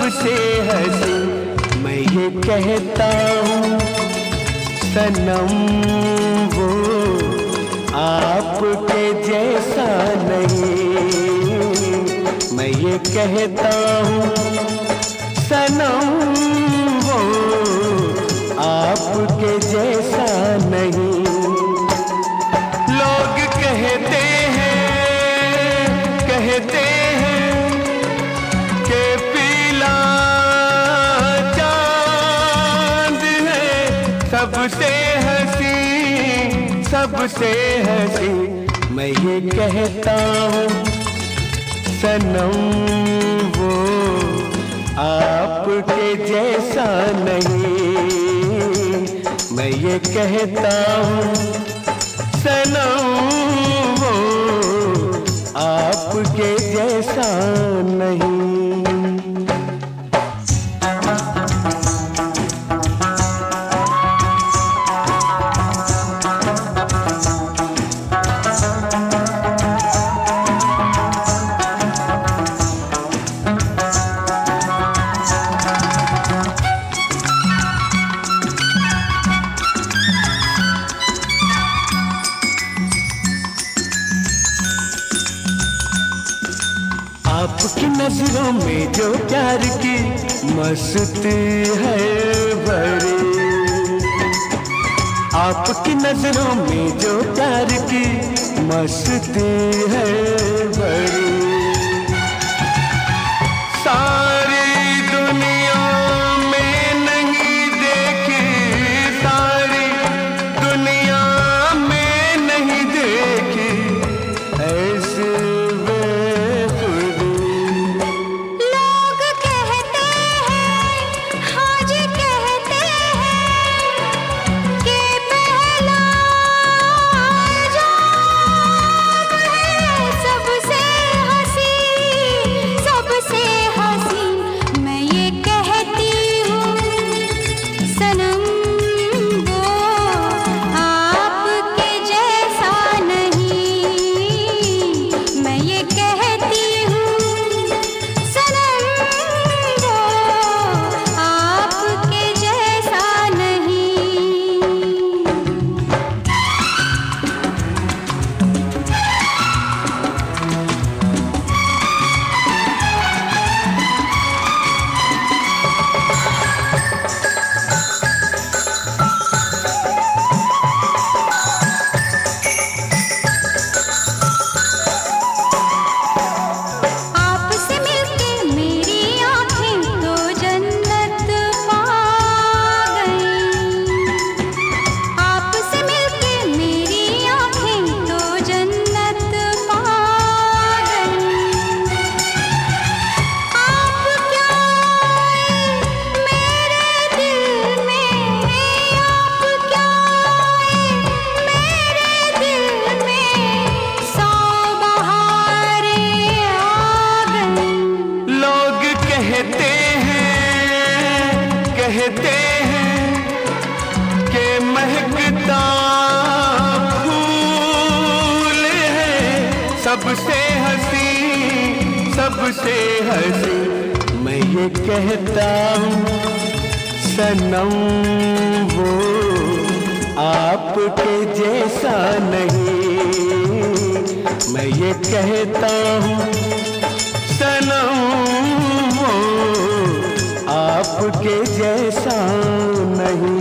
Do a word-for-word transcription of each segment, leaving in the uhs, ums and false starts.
सबसे हंसी। मैं ये कहता हूँ सनम वो आपके जैसा नहीं। मैं ये कहता हूँ सनम वो आपके जैसा नहीं। लोग कहते हैं कहते हैं कि पीला चांद है सबसे हंसी सबसे हंसी। मैं ये कहता हूँ सनम वो आपके जैसा नहीं। मैं ये कहता हूँ सनम वो आपके जैसा नहीं। आपकी नजरों में जो प्यार की मस्ती है भरी। आपकी नजरों में जो प्यार की मस्ती है भरी। सारी दुनिया में नहीं देखी सारी दुनिया में नहीं देखी ऐसे कहते हैं कि महकता फूल है सबसे हंसी सबसे हंसी। मैं ये कहता हूँ सनम वो आपके जैसा नहीं। मैं ये कहता हूँ सनम वो आपके जैसा नहीं।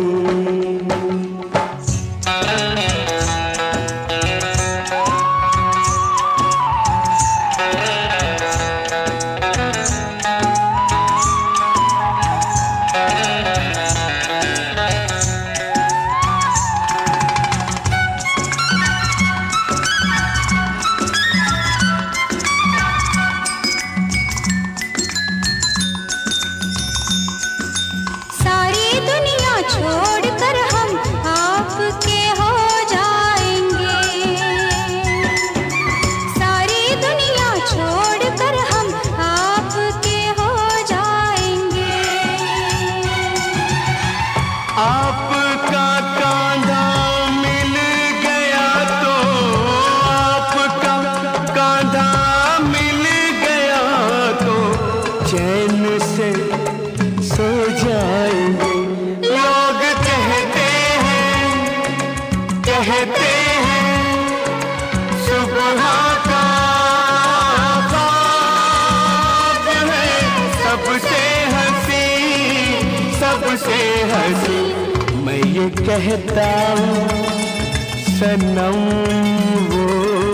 ये कहता हूँ सनम वो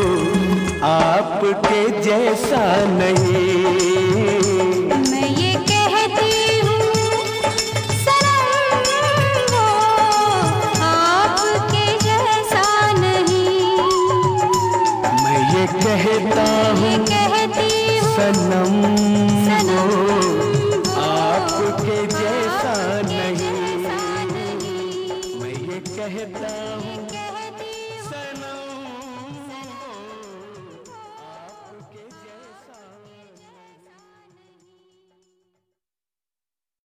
आपके जैसा नहीं। मैं ये कहती हूँ सनम वो आपके जैसा नहीं। मैं ये कहता हूँ सनम वो आपके जैसा नहीं। मैं ये कहता हूँ